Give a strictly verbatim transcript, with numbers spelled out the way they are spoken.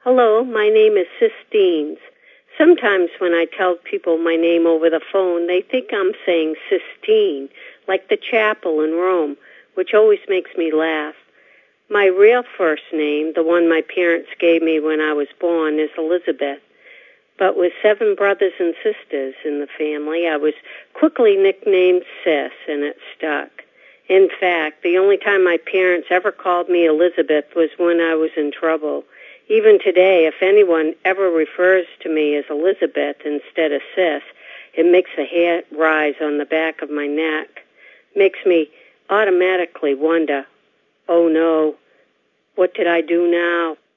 Hello, my name is Sistines. Sometimes when I tell people my name over the phone, they think I'm saying Sistine, like the chapel in Rome, which always makes me laugh. My real first name, the one my parents gave me when I was born, is Elizabeth. But with seven brothers and sisters in the family, I was quickly nicknamed Sis, and it stuck. In fact, the only time my parents ever called me Elizabeth was when I was in trouble. Even today, if anyone ever refers to me as Elizabeth instead of Sis, it makes the hair rise on the back of my neck. Makes me automatically wonder, oh no, what did I do now?